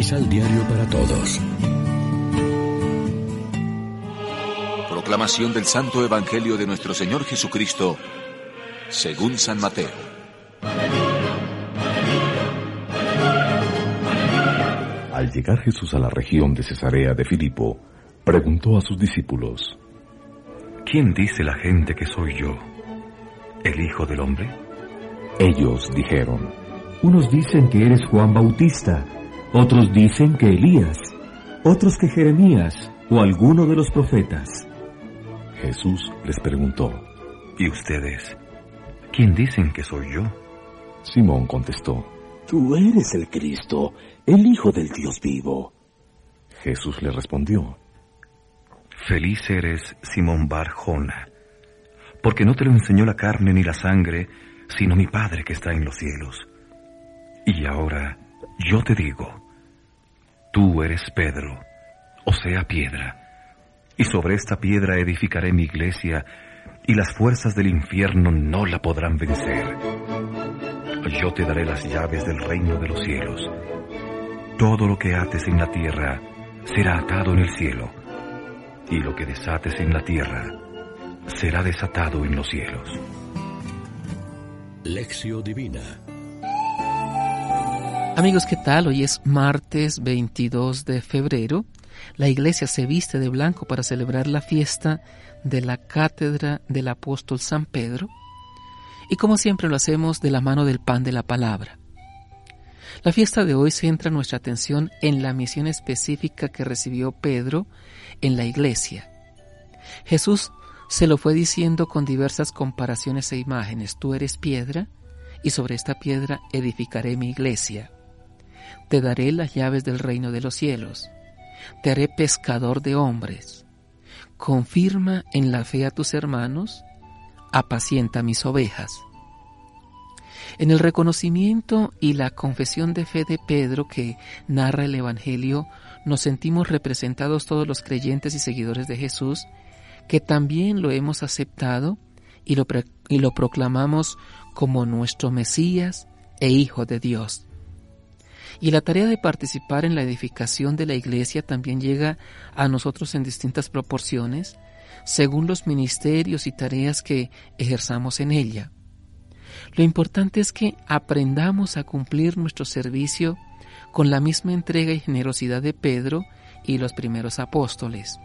Misal Diario para Todos. Proclamación del Santo Evangelio de nuestro Señor Jesucristo, según San Mateo. Al llegar Jesús a la región de Cesarea de Filipo, preguntó a sus discípulos: ¿Quién dice la gente que soy yo? ¿El Hijo del Hombre? Ellos dijeron: unos dicen que eres Juan Bautista, otros dicen que Elías, otros que Jeremías o alguno de los profetas. Jesús les preguntó: ¿Y ustedes? ¿Quién dicen que soy yo? Simón contestó: Tú eres el Cristo, el Hijo del Dios vivo. Jesús le respondió: Feliz eres, Simón Bar-Jona, porque no te lo enseñó la carne ni la sangre, sino mi Padre que está en los cielos. Y ahora yo te digo, tú eres Pedro, o sea, piedra, y sobre esta piedra edificaré mi iglesia, y las fuerzas del infierno no la podrán vencer. Yo te daré las llaves del reino de los cielos. Todo lo que ates en la tierra será atado en el cielo, y lo que desates en la tierra será desatado en los cielos. Lección Divina. Amigos, ¿qué tal? Hoy es martes 22 de febrero. La iglesia se viste de blanco para celebrar la fiesta de la cátedra del apóstol San Pedro. Y como siempre lo hacemos de la mano del pan de la palabra. La fiesta de hoy centra nuestra atención en la misión específica que recibió Pedro en la iglesia. Jesús se lo fue diciendo con diversas comparaciones e imágenes. Tú eres piedra, y sobre esta piedra edificaré mi iglesia. Te daré las llaves del reino de los cielos. Te haré pescador de hombres. Confirma en la fe a tus hermanos. Apacienta mis ovejas. En el reconocimiento y la confesión de fe de Pedro que narra el Evangelio, nos sentimos representados todos los creyentes y seguidores de Jesús, que también lo hemos aceptado y lo proclamamos como nuestro Mesías e Hijo de Dios. Y la tarea de participar en la edificación de la iglesia también llega a nosotros en distintas proporciones, según los ministerios y tareas que ejerzamos en ella. Lo importante es que aprendamos a cumplir nuestro servicio con la misma entrega y generosidad de Pedro y los primeros apóstoles.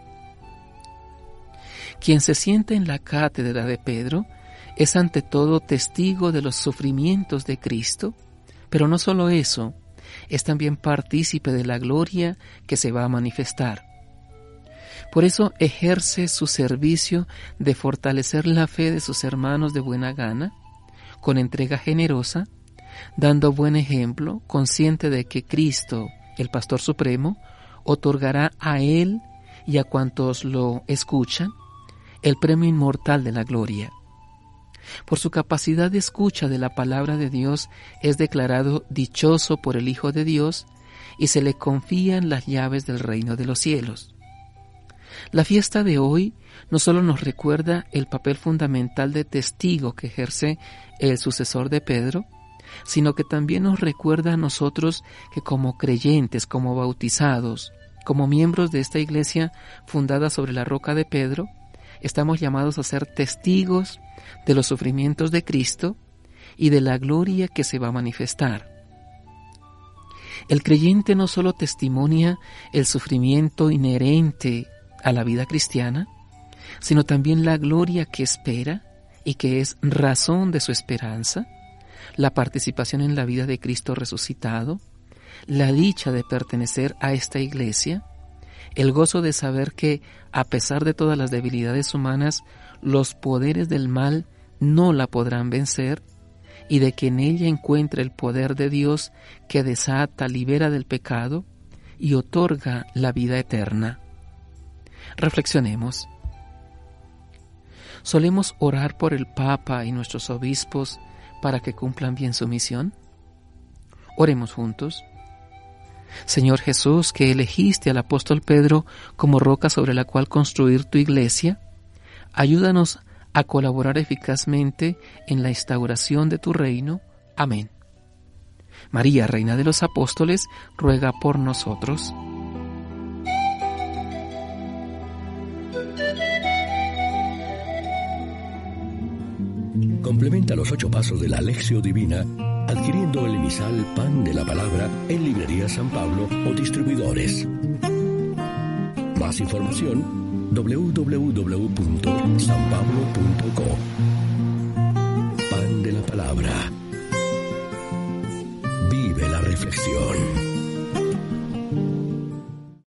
Quien se sienta en la cátedra de Pedro es ante todo testigo de los sufrimientos de Cristo, pero no solo eso, es también partícipe de la gloria que se va a manifestar. Por eso ejerce su servicio de fortalecer la fe de sus hermanos de buena gana, con entrega generosa, dando buen ejemplo, consciente de que Cristo, el Pastor Supremo, otorgará a él y a cuantos lo escuchan el premio inmortal de la gloria. Por su capacidad de escucha de la palabra de Dios, es declarado dichoso por el Hijo de Dios y se le confían las llaves del reino de los cielos. La fiesta de hoy no solo nos recuerda el papel fundamental de testigo que ejerce el sucesor de Pedro, sino que también nos recuerda a nosotros que como creyentes, como bautizados, como miembros de esta iglesia fundada sobre la roca de Pedro, estamos llamados a ser testigos de los sufrimientos de Cristo y de la gloria que se va a manifestar. El creyente no solo testimonia el sufrimiento inherente a la vida cristiana, sino también la gloria que espera y que es razón de su esperanza, la participación en la vida de Cristo resucitado, la dicha de pertenecer a esta iglesia, el gozo de saber que, a pesar de todas las debilidades humanas, los poderes del mal no la podrán vencer, y de que en ella encuentra el poder de Dios que desata, libera del pecado y otorga la vida eterna. Reflexionemos. ¿Solemos orar por el Papa y nuestros obispos para que cumplan bien su misión? Oremos juntos. Señor Jesús, que elegiste al apóstol Pedro como roca sobre la cual construir tu iglesia, ayúdanos a colaborar eficazmente en la instauración de tu reino. Amén. María, Reina de los Apóstoles, ruega por nosotros. Complementa los 8 pasos de la Alexio Divina adquiriendo el emisal Pan de la Palabra en Librería San Pablo o distribuidores. Más información www.sanpablo.co. Pan de la Palabra. Vive la reflexión.